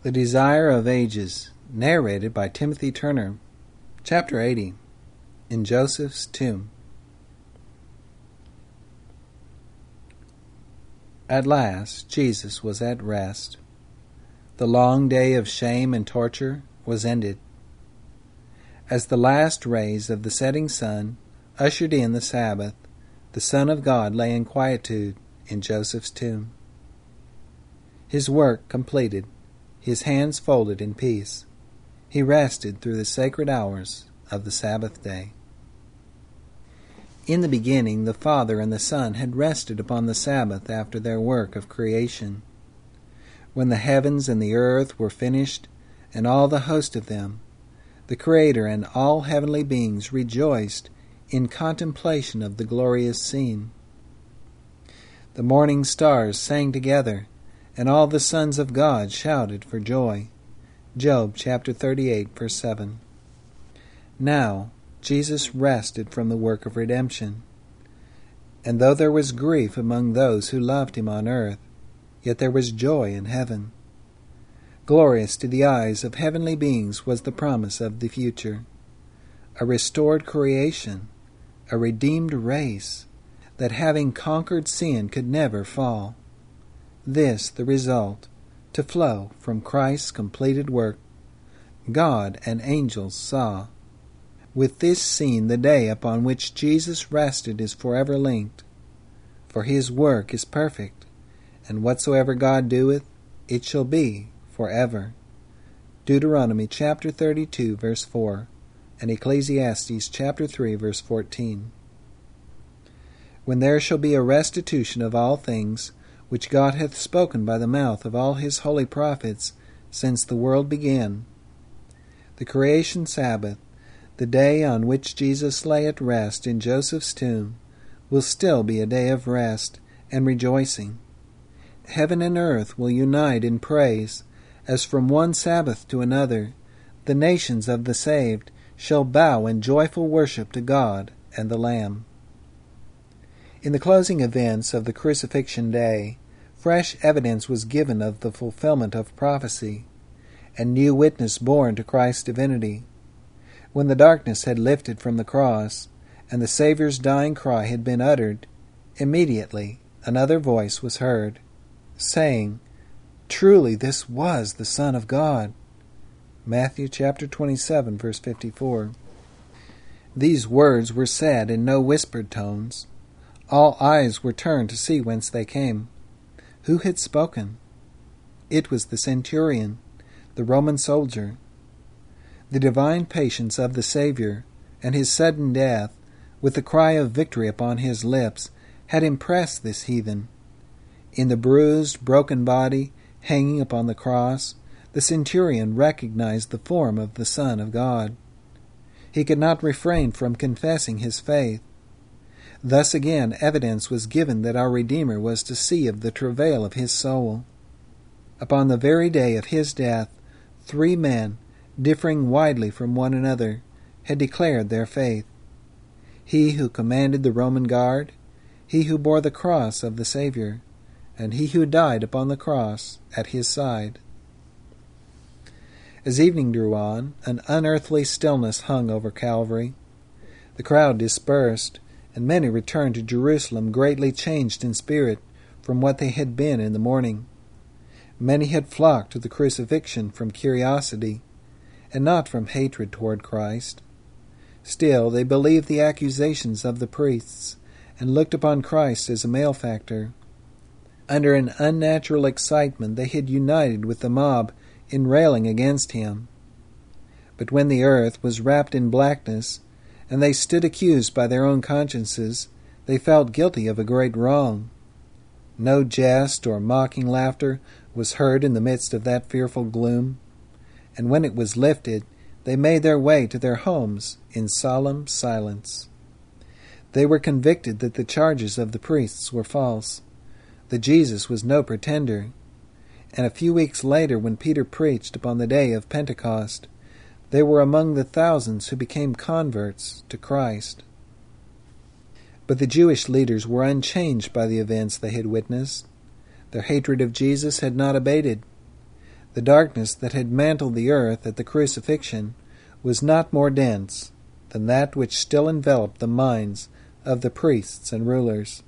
The Desire of Ages, narrated by Timothy Turner. Chapter 80. In Joseph's Tomb. At last Jesus was at rest. The long day of shame and torture was ended. As the last rays of the setting sun ushered in the Sabbath, the Son of God lay in quietude in Joseph's tomb. His work completed, his hands folded in peace, he rested through the sacred hours of the Sabbath day. In the beginning, the Father and the Son had rested upon the Sabbath after their work of creation. When the heavens and the earth were finished, and all the host of them, the Creator and all heavenly beings rejoiced in contemplation of the glorious scene. The morning stars sang together, and all the sons of God shouted for joy. Job chapter 38, verse 7. Now Jesus rested from the work of redemption. And though there was grief among those who loved him on earth, yet there was joy in heaven. Glorious to the eyes of heavenly beings was the promise of the future. A restored creation, a redeemed race, that having conquered sin could never fall. This the result, to flow from Christ's completed work. God and angels saw. With this scene the day upon which Jesus rested is forever linked. For his work is perfect, and whatsoever God doeth, it shall be forever. Deuteronomy chapter 32, verse 4, and Ecclesiastes chapter 3, verse 14. When there shall be a restitution of all things, which God hath spoken by the mouth of all his holy prophets since the world began. The creation Sabbath, the day on which Jesus lay at rest in Joseph's tomb, will still be a day of rest and rejoicing. Heaven and earth will unite in praise, as from one Sabbath to another, the nations of the saved shall bow in joyful worship to God and the Lamb. In the closing events of the crucifixion day, fresh evidence was given of the fulfillment of prophecy, and new witness borne to Christ's divinity. When the darkness had lifted from the cross, and the Saviour's dying cry had been uttered, immediately another voice was heard, saying, "Truly this was the Son of God." Matthew chapter 27, verse 54. These words were said in no whispered tones. All eyes were turned to see whence they came. Who had spoken? It was the centurion, the Roman soldier. The divine patience of the Savior and his sudden death, with the cry of victory upon his lips, had impressed this heathen. In the bruised, broken body hanging upon the cross, the centurion recognized the form of the Son of God. He could not refrain from confessing his faith. Thus again evidence was given that our Redeemer was to see of the travail of his soul. Upon the very day of his death, 3 men, differing widely from one another, had declared their faith. He who commanded the Roman guard, he who bore the cross of the Savior, and he who died upon the cross at his side. As evening drew on, an unearthly stillness hung over Calvary. The crowd dispersed, and many returned to Jerusalem greatly changed in spirit from what they had been in the morning. Many had flocked to the crucifixion from curiosity, and not from hatred toward Christ. Still, they believed the accusations of the priests, and looked upon Christ as a malefactor. Under an unnatural excitement, they had united with the mob in railing against him. But when the earth was wrapped in blackness, and they stood accused by their own consciences, they felt guilty of a great wrong. No jest or mocking laughter was heard in the midst of that fearful gloom, and when it was lifted, they made their way to their homes in solemn silence. They were convicted that the charges of the priests were false, that Jesus was no pretender, and a few weeks later, when Peter preached upon the day of Pentecost, they were among the thousands who became converts to Christ. But the Jewish leaders were unchanged by the events they had witnessed. Their hatred of Jesus had not abated. The darkness that had mantled the earth at the crucifixion was not more dense than that which still enveloped the minds of the priests and rulers.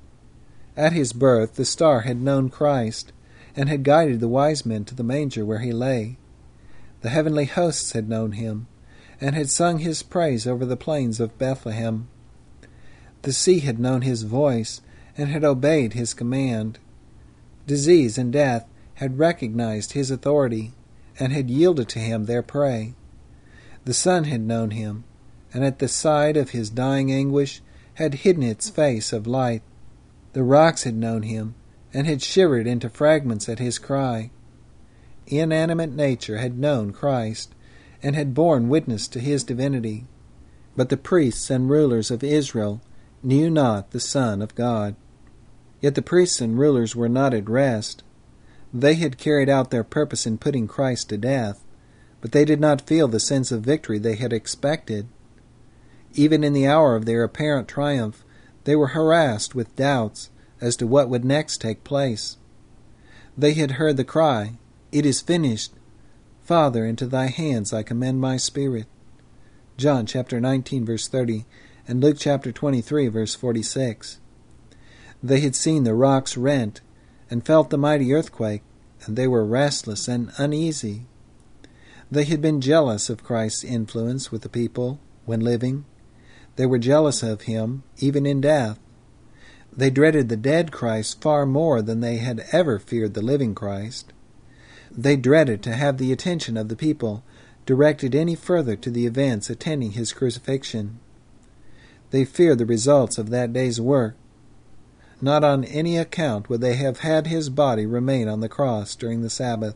At his birth the star had known Christ, and had guided the wise men to the manger where he lay. The heavenly hosts had known him, and had sung his praise over the plains of Bethlehem. The sea had known his voice, and had obeyed his command. Disease and death had recognized his authority, and had yielded to him their prey. The sun had known him, and at the side of his dying anguish had hidden its face of light. The rocks had known him, and had shivered into fragments at his cry. Inanimate nature had known Christ, and had borne witness to his divinity. But the priests and rulers of Israel knew not the Son of God. Yet the priests and rulers were not at rest. They had carried out their purpose in putting Christ to death, but they did not feel the sense of victory they had expected. Even in the hour of their apparent triumph, they were harassed with doubts as to what would next take place. They had heard the cry, "It is finished. Father, into thy hands I commend my spirit." John chapter 19, verse 30, and Luke chapter 23, verse 46. They had seen the rocks rent, and felt the mighty earthquake, and they were restless and uneasy. They had been jealous of Christ's influence with the people when living. They were jealous of him even in death. They dreaded the dead Christ far more than they had ever feared the living Christ. They dreaded to have the attention of the people directed any further to the events attending his crucifixion. They feared the results of that day's work. Not on any account would they have had his body remain on the cross during the Sabbath.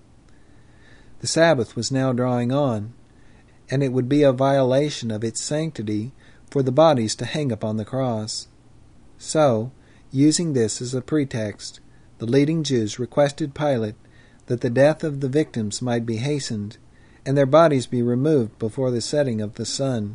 The Sabbath was now drawing on, and it would be a violation of its sanctity for the bodies to hang upon the cross. So, using this as a pretext, the leading Jews requested Pilate that the death of the victims might be hastened, and their bodies be removed before the setting of the sun.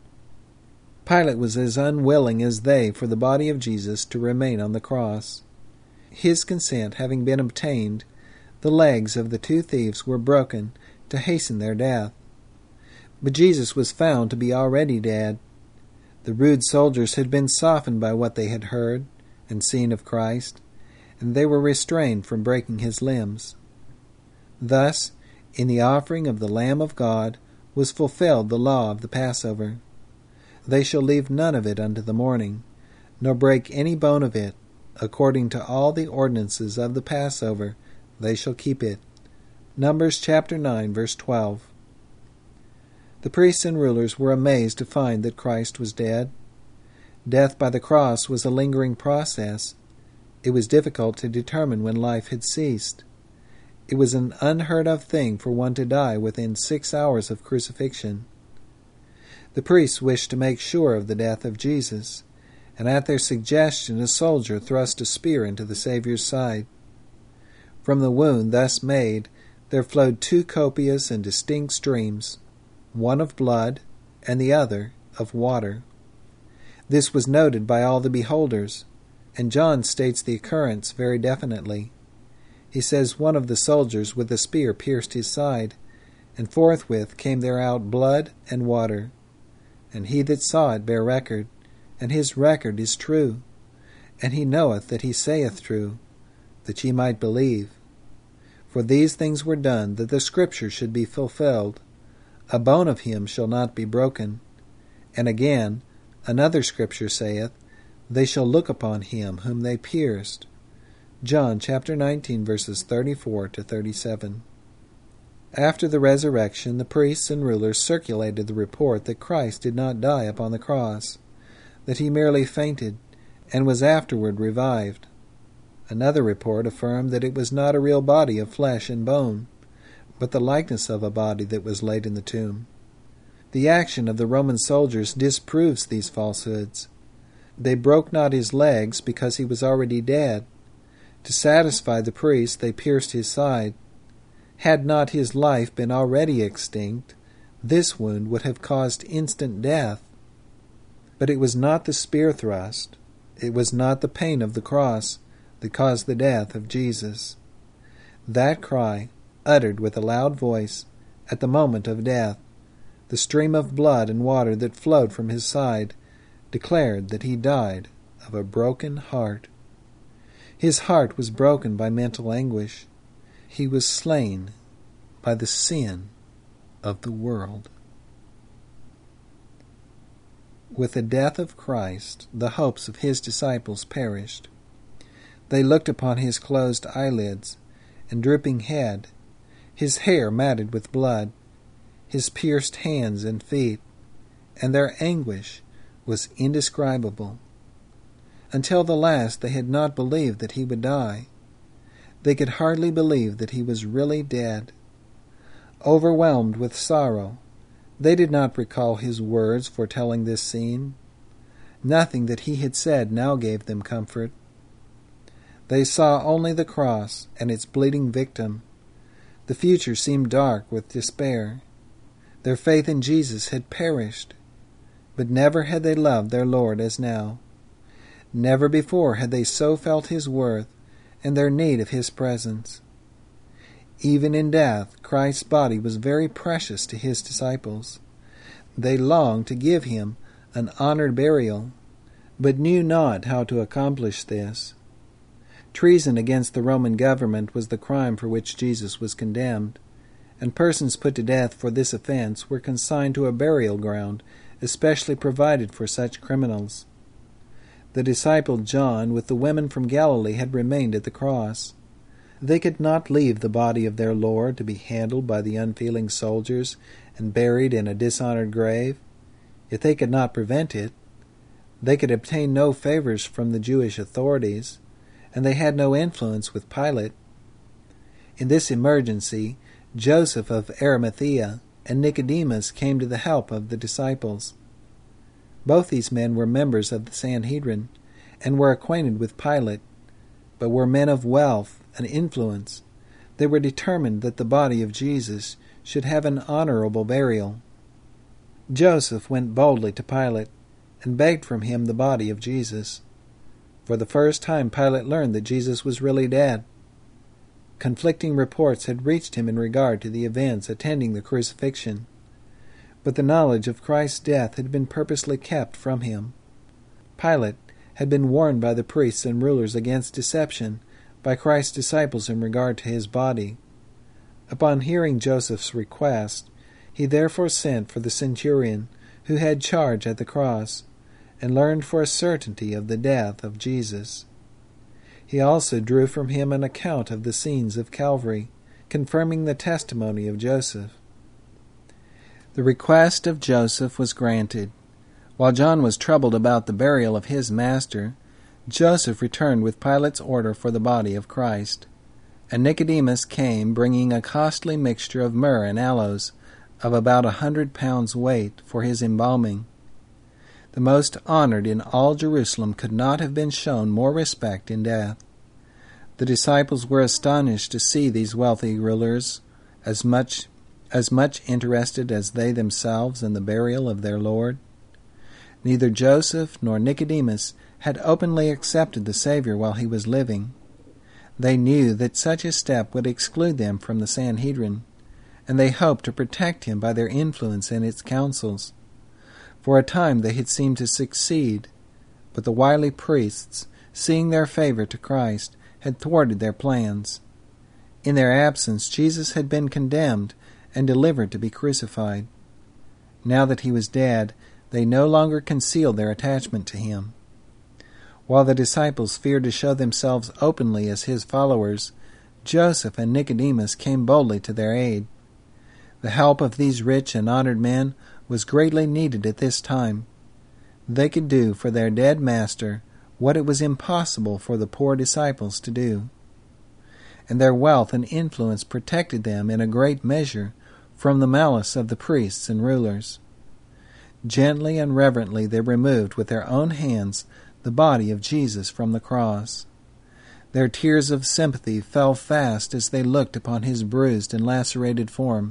Pilate was as unwilling as they for the body of Jesus to remain on the cross. His consent having been obtained, the legs of the two thieves were broken to hasten their death. But Jesus was found to be already dead. The rude soldiers had been softened by what they had heard and seen of Christ, and they were restrained from breaking his limbs. Thus, in the offering of the Lamb of God was fulfilled the law of the Passover. They shall leave none of it unto the morning, nor break any bone of it. According to all the ordinances of the Passover, they shall keep it. Numbers chapter 9, verse 12. The priests and rulers were amazed to find that Christ was dead. Death by the cross was a lingering process. It was difficult to determine when life had ceased. It was an unheard-of thing for one to die within 6 hours of crucifixion. The priests wished to make sure of the death of Jesus, and at their suggestion a soldier thrust a spear into the Saviour's side. From the wound thus made there flowed two copious and distinct streams, one of blood and the other of water. This was noted by all the beholders, and John states the occurrence very definitely. He says one of the soldiers with a spear pierced his side, and forthwith came there out blood and water. And he that saw it bare record, and his record is true. And he knoweth that he saith true, that ye might believe. For these things were done, that the Scripture should be fulfilled. A bone of him shall not be broken. And again, another Scripture saith, They shall look upon him whom they pierced. John chapter 19, verses 34 to 37. After the resurrection, the priests and rulers circulated the report that Christ did not die upon the cross, that he merely fainted, and was afterward revived. Another report affirmed that it was not a real body of flesh and bone, but the likeness of a body that was laid in the tomb. The action of the Roman soldiers disproves these falsehoods. They broke not his legs because he was already dead. To satisfy the priests, they pierced his side. Had not his life been already extinct, this wound would have caused instant death. But it was not the spear thrust, it was not the pain of the cross that caused the death of Jesus. That cry, uttered with a loud voice, at the moment of death, the stream of blood and water that flowed from his side declared that he died of a broken heart. His heart was broken by mental anguish. He was slain by the sin of the world. With the death of Christ, the hopes of his disciples perished. They looked upon his closed eyelids and drooping head, his hair matted with blood, his pierced hands and feet, and their anguish was indescribable. Until the last they had not believed that he would die. They could hardly believe that he was really dead. Overwhelmed with sorrow, they did not recall his words foretelling this scene. Nothing that he had said now gave them comfort. They saw only the cross and its bleeding victim. The future seemed dark with despair. Their faith in Jesus had perished, but never had they loved their Lord as now. Never before had they so felt his worth and their need of his presence. Even in death, Christ's body was very precious to his disciples. They longed to give him an honored burial, but knew not how to accomplish this. Treason against the Roman government was the crime for which Jesus was condemned, and persons put to death for this offense were consigned to a burial ground especially provided for such criminals. The disciple John with the women from Galilee had remained at the cross. They could not leave the body of their Lord to be handled by the unfeeling soldiers and buried in a dishonored grave. If they could not prevent it, they could obtain no favors from the Jewish authorities, and they had no influence with Pilate. In this emergency, Joseph of Arimathea and Nicodemus came to the help of the disciples. Both these men were members of the Sanhedrin and were acquainted with Pilate, but were men of wealth and influence. They were determined that the body of Jesus should have an honorable burial. Joseph went boldly to Pilate and begged from him the body of Jesus. For the first time Pilate learned that Jesus was really dead. Conflicting reports had reached him in regard to the events attending the crucifixion, but the knowledge of Christ's death had been purposely kept from him. Pilate had been warned by the priests and rulers against deception by Christ's disciples in regard to his body. Upon hearing Joseph's request, he therefore sent for the centurion who had charge at the cross, and learned for a certainty of the death of Jesus. He also drew from him an account of the scenes of Calvary, confirming the testimony of Joseph. The request of Joseph was granted. While John was troubled about the burial of his master, Joseph returned with Pilate's order for the body of Christ. And Nicodemus came, bringing a costly mixture of myrrh and aloes, of about 100 pounds weight, for his embalming. The most honored in all Jerusalem could not have been shown more respect in death. The disciples were astonished to see these wealthy rulers as much interested as they themselves in the burial of their Lord. Neither Joseph nor Nicodemus had openly accepted the Savior while he was living. They knew that such a step would exclude them from the Sanhedrin, and they hoped to protect him by their influence in its councils. For a time they had seemed to succeed, but the wily priests, seeing their favor to Christ, had thwarted their plans. In their absence, Jesus had been condemned and delivered to be crucified. Now that he was dead, they no longer concealed their attachment to him. While the disciples feared to show themselves openly as his followers, Joseph and Nicodemus came boldly to their aid. The help of these rich and honored men was greatly needed at this time. They could do for their dead master what it was impossible for the poor disciples to do. And their wealth and influence protected them in a great measure from the malice of the priests and rulers. Gently and reverently they removed with their own hands the body of Jesus from the cross. Their tears of sympathy fell fast as they looked upon his bruised and lacerated form.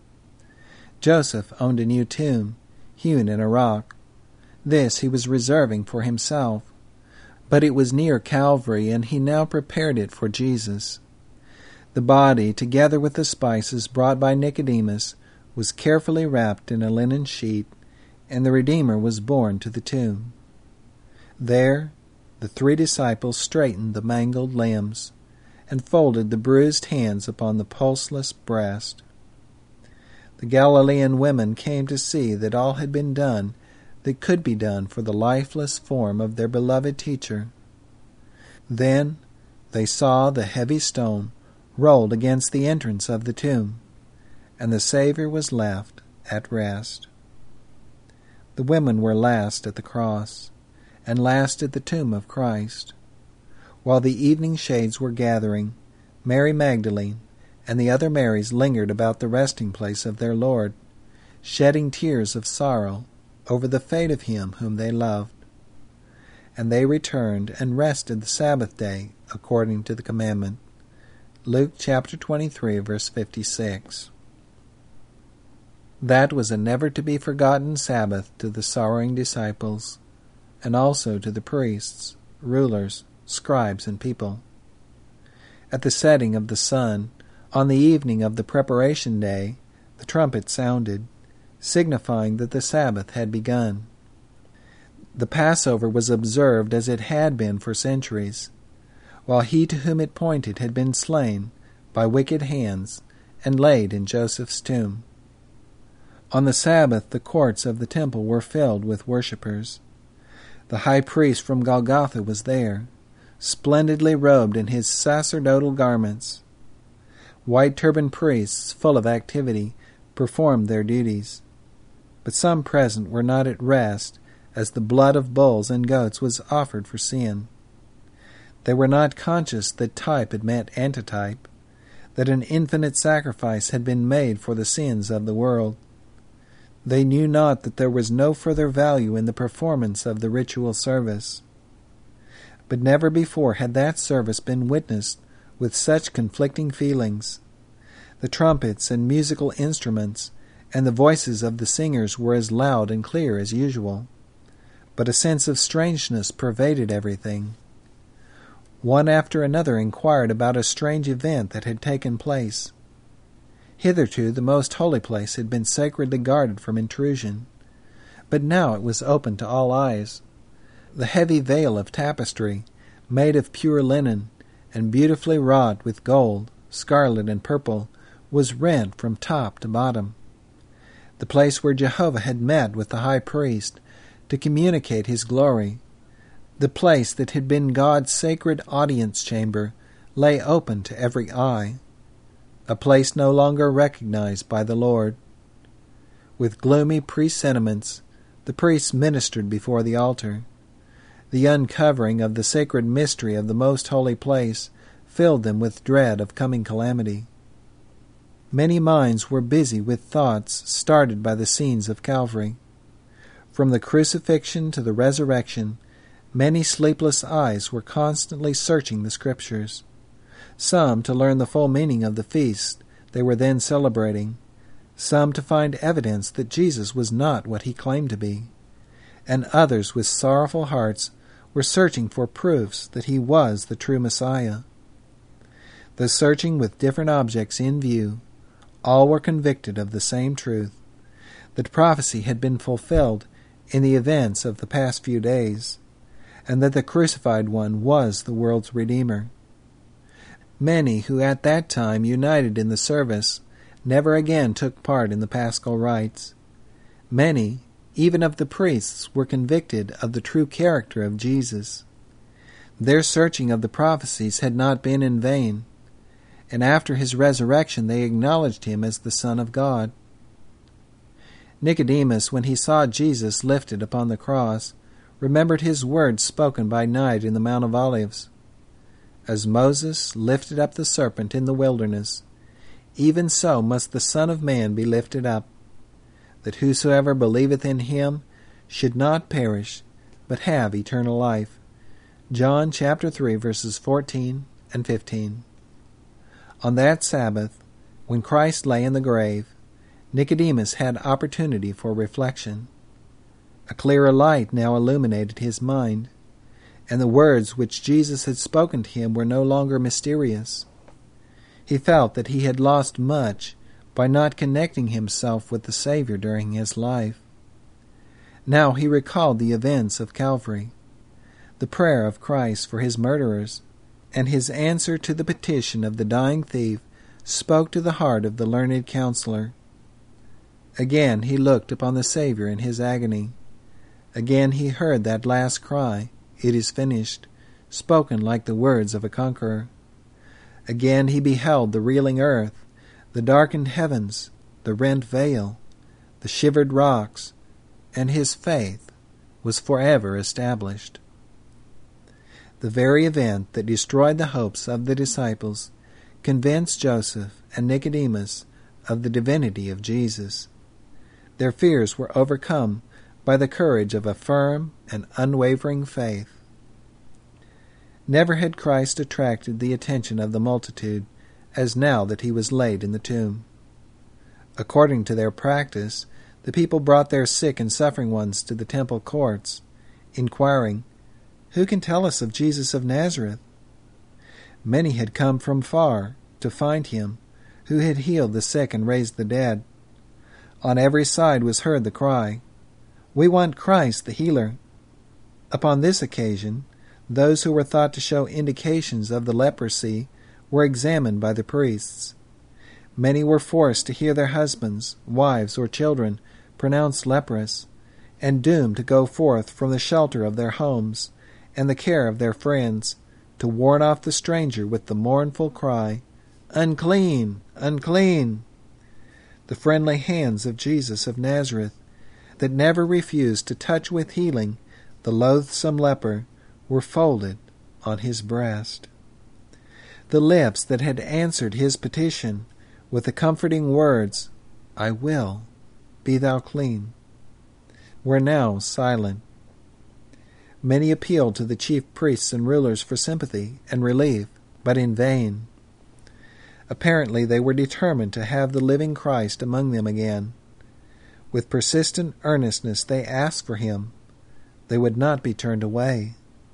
Joseph owned a new tomb, hewn in a rock. This he was reserving for himself, but it was near Calvary, and he now prepared it for Jesus. The The body, together with the spices brought by Nicodemus, was carefully wrapped in a linen sheet, and the Redeemer was borne to the tomb. There the 3 disciples straightened the mangled limbs, and folded the bruised hands upon the pulseless breast. The Galilean women came to see that all had been done that could be done for the lifeless form of their beloved teacher. Then they saw the heavy stone rolled against the entrance of the tomb, and the Savior was left at rest. The women were last at the cross, and last at the tomb of Christ. While the evening shades were gathering, Mary Magdalene and the other Marys lingered about the resting place of their Lord, shedding tears of sorrow over the fate of him whom they loved. And they returned and rested the Sabbath day according to the commandment. Luke chapter 23, verse 56. That was a never-to-be-forgotten Sabbath to the sorrowing disciples, and also to the priests, rulers, scribes, and people. At the setting of the sun, on the evening of the preparation day, the trumpet sounded, signifying that the Sabbath had begun. The Passover was observed as it had been for centuries, while he to whom it pointed had been slain by wicked hands and laid in Joseph's tomb. On the Sabbath the courts of the temple were filled with worshippers. The high priest from Golgotha was there, splendidly robed in his sacerdotal garments. White-turbaned priests, full of activity, performed their duties. But some present were not at rest, as the blood of bulls and goats was offered for sin. They were not conscious that type had met antitype, that an infinite sacrifice had been made for the sins of the world. They knew not that there was no further value in the performance of the ritual service. But never before had that service been witnessed with such conflicting feelings. The trumpets and musical instruments and the voices of the singers were as loud and clear as usual, but a sense of strangeness pervaded everything. One after another inquired about a strange event that had taken place. Hitherto the most holy place had been sacredly guarded from intrusion, but now it was open to all eyes. The heavy veil of tapestry, made of pure linen, and beautifully wrought with gold, scarlet, and purple, was rent from top to bottom. The place where Jehovah had met with the high priest to communicate his glory, the place that had been God's sacred audience chamber, lay open to every eye, a place no longer recognized by the Lord. With gloomy presentiments, the priests ministered before the altar. The uncovering of the sacred mystery of the most holy place filled them with dread of coming calamity. Many minds were busy with thoughts started by the scenes of Calvary. From the crucifixion to the resurrection, many sleepless eyes were constantly searching the Scriptures, some to learn the full meaning of the feast they were then celebrating, some to find evidence that Jesus was not what he claimed to be, and others with sorrowful hearts were searching for proofs that he was the true Messiah. Though searching with different objects in view, all were convicted of the same truth, that prophecy had been fulfilled in the events of the past few days, and that the crucified one was the world's Redeemer. Many who at that time united in the service never again took part in the Paschal rites. Many, even of the priests, were convicted of the true character of Jesus. Their searching of the prophecies had not been in vain, and after his resurrection they acknowledged him as the Son of God. Nicodemus, when he saw Jesus lifted upon the cross, remembered his words spoken by night in the Mount of Olives. As Moses lifted up the serpent in the wilderness, even so must the Son of Man be lifted up, that whosoever believeth in him should not perish, but have eternal life. John chapter 3, verses 14 and 15. On that Sabbath, when Christ lay in the grave, Nicodemus had opportunity for reflection. A clearer light now illuminated his mind, and the words which Jesus had spoken to him were no longer mysterious. He felt that he had lost much by not connecting himself with the Savior during his life. Now he recalled the events of Calvary, the prayer of Christ for his murderers, and his answer to the petition of the dying thief spoke to the heart of the learned counselor. Again he looked upon the Savior in his agony. Again he heard that last cry, "It is finished," spoken like the words of a conqueror. Again he beheld the reeling earth, the darkened heavens, the rent veil, the shivered rocks, and his faith was forever established. The very event that destroyed the hopes of the disciples convinced Joseph and Nicodemus of the divinity of Jesus. Their fears were overcome by the courage of a firm and unwavering faith. Never had Christ attracted the attention of the multitude as now that he was laid in the tomb. According to their practice, the people brought their sick and suffering ones to the temple courts, inquiring, "Who can tell us of Jesus of Nazareth?" Many had come from far to find him, who had healed the sick and raised the dead. On every side was heard the cry, "We want Christ the healer." Upon this occasion, those who were thought to show indications of the leprosy were examined by the priests. Many were forced to hear their husbands, wives, or children pronounced leprous, and doomed to go forth from the shelter of their homes and the care of their friends to warn off the stranger with the mournful cry, "Unclean! Unclean!" The friendly hands of Jesus of Nazareth, that never refused to touch with healing the loathsome leper, were folded on his breast. The lips that had answered his petition with the comforting words, "I will, be thou clean," were now silent. Many appealed to the chief priests and rulers for sympathy and relief, but in vain. Apparently they were determined to have the living Christ among them again. With persistent earnestness they asked for him. They would not be turned away.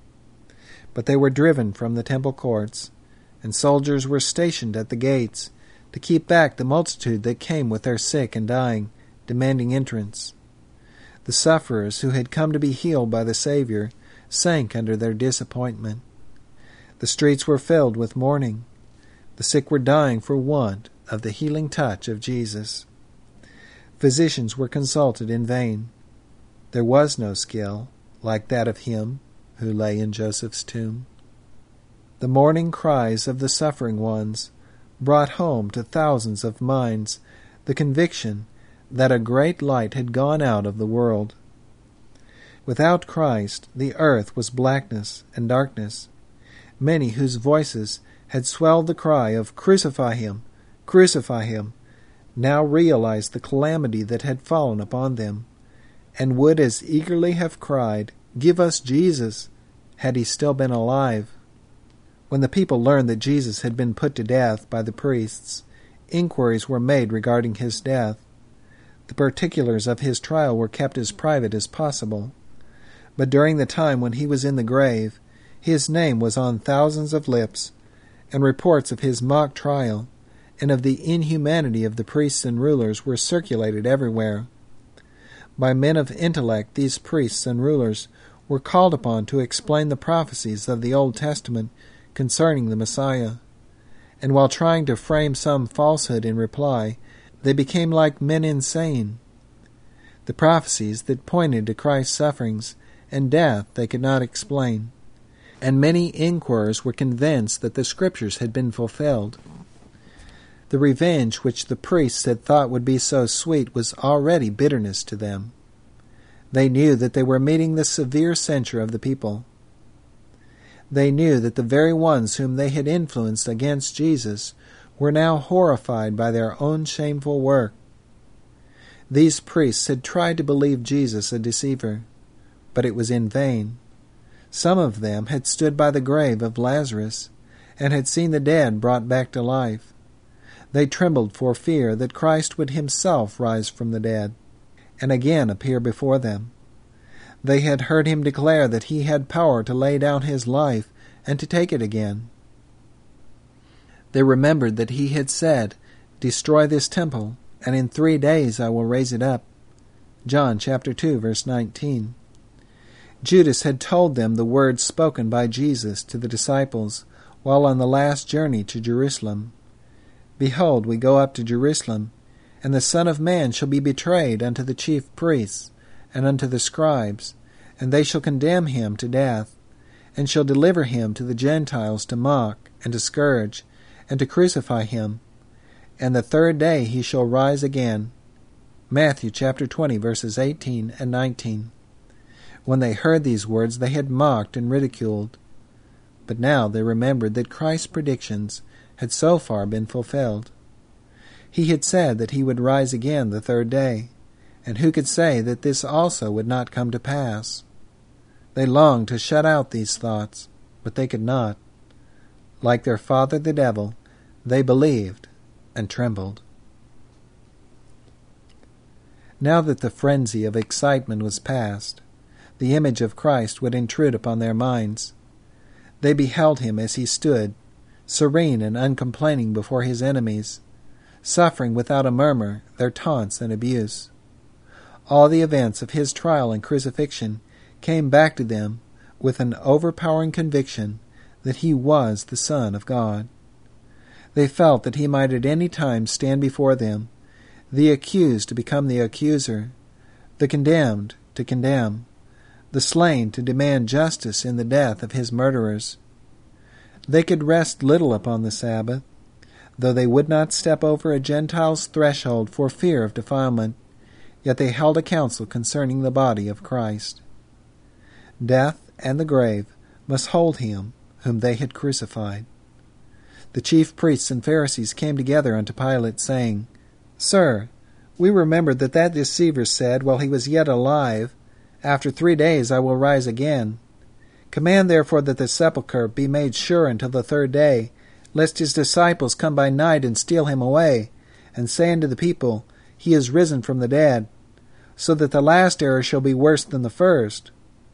But they were driven from the temple courts, and soldiers were stationed at the gates to keep back the multitude that came with their sick and dying, demanding entrance. The sufferers who had come to be healed by the Savior sank under their disappointment. The streets were filled with mourning. The sick were dying for want of the healing touch of Jesus. Physicians were consulted in vain. There was no skill like that of him who lay in Joseph's tomb. The mourning cries of the suffering ones brought home to thousands of minds the conviction that a great light had gone out of the world. Without Christ, the earth was blackness and darkness. Many whose voices had swelled the cry of "Crucify him! Crucify him!" now realized the calamity that had fallen upon them, and would as eagerly have cried, "Give us Jesus," had he still been alive. When the people learned that Jesus had been put to death by the priests, inquiries were made regarding his death. The particulars of his trial were kept as private as possible. But during the time when he was in the grave, his name was on thousands of lips, and reports of his mock trial and of the inhumanity of the priests and rulers were circulated everywhere. By men of intellect, these priests and rulers were called upon to explain the prophecies of the Old Testament concerning the Messiah, and while trying to frame some falsehood in reply, they became like men insane. The prophecies that pointed to Christ's sufferings and death they could not explain, and many inquirers were convinced that the Scriptures had been fulfilled. The revenge which the priests had thought would be so sweet was already bitterness to them. They knew that they were meeting the severe censure of the people. They knew that the very ones whom they had influenced against Jesus were now horrified by their own shameful work. These priests had tried to believe Jesus a deceiver, but it was in vain. Some of them had stood by the grave of Lazarus and had seen the dead brought back to life. They trembled for fear that Christ would himself rise from the dead and again appear before them. They had heard him declare that he had power to lay down his life and to take it again. They remembered that he had said, "Destroy this temple, and in 3 days I will raise it up." John chapter 2, verse 19. Judas had told them the words spoken by Jesus to the disciples while on the last journey to Jerusalem. "Behold, we go up to Jerusalem, and the Son of Man shall be betrayed unto the chief priests and unto the scribes, and they shall condemn him to death, and shall deliver him to the Gentiles to mock and to scourge, and to crucify him. And the 3rd day he shall rise again." Matthew chapter 20, verses 18 and 19. When they heard these words, they had mocked and ridiculed. But now they remembered that Christ's predictions had so far been fulfilled. He had said that he would rise again the 3rd day, and who could say that this also would not come to pass? They longed to shut out these thoughts, but they could not. Like their father the devil, they believed and trembled. Now that the frenzy of excitement was past, the image of Christ would intrude upon their minds. They beheld him as he stood, serene and uncomplaining before his enemies, suffering without a murmur their taunts and abuse. All the events of his trial and crucifixion came back to them with an overpowering conviction that he was the Son of God. They felt that he might at any time stand before them, the accused to become the accuser, the condemned to condemn, the slain to demand justice in the death of his murderers. They could rest little upon the Sabbath, though they would not step over a Gentile's threshold for fear of defilement, yet they held a council concerning the body of Christ. Death and the grave must hold him whom they had crucified. The chief priests and Pharisees came together unto Pilate, saying, "Sir, we remembered that deceiver said, while he was yet alive, After 3 days I will rise again. Command therefore that the sepulchre be made sure until the 3rd day, lest his disciples come by night and steal him away, and say unto the people, He is risen from the dead, so that the last error shall be worse than the first."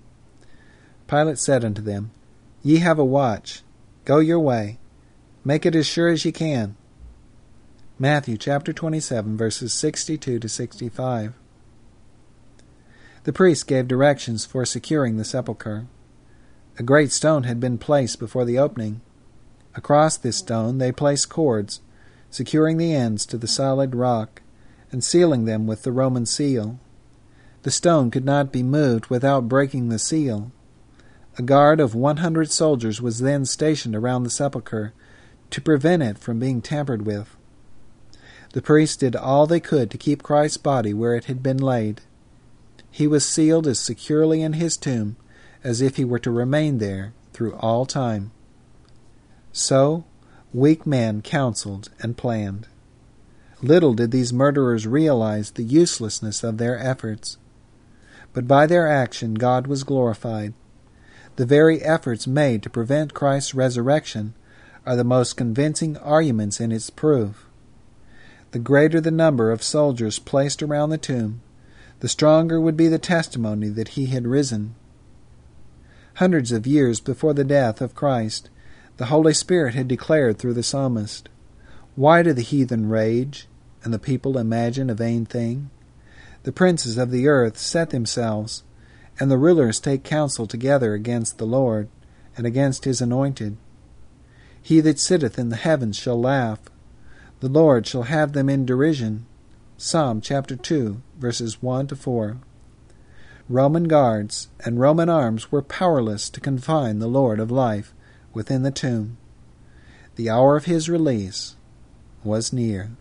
Pilate said unto them, "Ye have a watch. Go your way. Make it as sure as ye can." Matthew chapter 27, verses 62 to 65. The priest gave directions for securing the sepulchre. A great stone had been placed before the opening. Across this stone they placed cords, securing the ends to the solid rock, and sealing them with the Roman seal. The stone could not be moved without breaking the seal. A guard of 100 soldiers was then stationed around the sepulchre to prevent it from being tampered with. The priests did all they could to keep Christ's body where it had been laid. He was sealed as securely in his tomb as if he were to remain there through all time. So, weak men counseled and planned. Little did these murderers realize the uselessness of their efforts. But by their action God was glorified. The very efforts made to prevent Christ's resurrection are the most convincing arguments in its proof. The greater the number of soldiers placed around the tomb, the stronger would be the testimony that he had risen. Hundreds of years before the death of Christ, the Holy Spirit had declared through the psalmist, "Why do the heathen rage, and the people imagine a vain thing? The princes of the earth set themselves, and the rulers take counsel together against the Lord, and against his anointed. He that sitteth in the heavens shall laugh. The Lord shall have them in derision." Psalm chapter 2, verses 1 to 4. Roman guards and Roman arms were powerless to confine the Lord of life within the tomb. The hour of his release was near.